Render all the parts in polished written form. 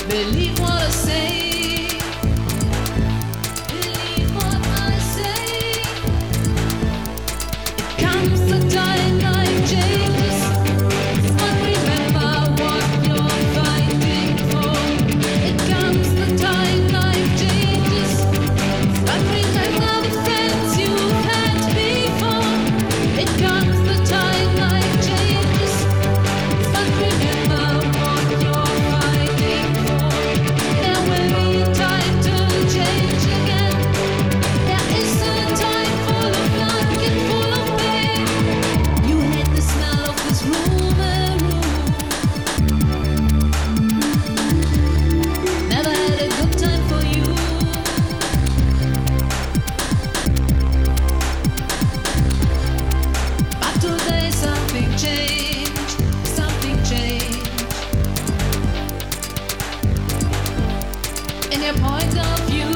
Believe what I say. Believe what I say. It comes the time life changes, but remember what you're fighting for. It comes the time life changes, but remember the friends you had before. It comes the time life changes, but remember what you're fighting for. There will be a time to change again. There is a time full of luck and full of pain. You hate the smell of this room. Never had a good time for you. But today something changed. Something changed. In your point of view,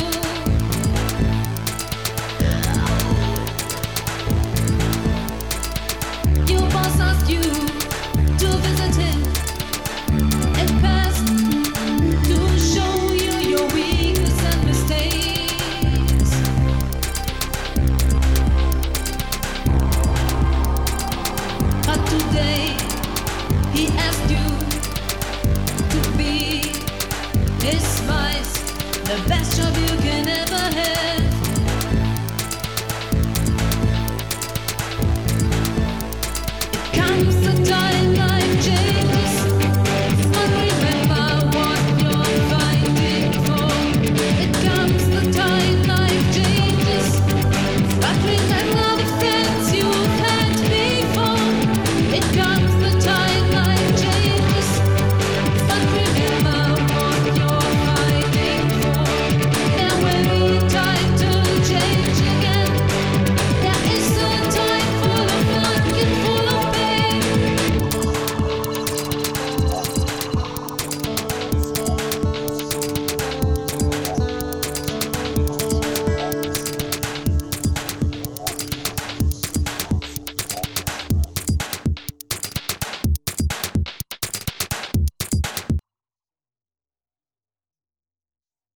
your boss asked you to visit him and past to show you your weakness and mistakes. But today he asked you to be his vice, the best job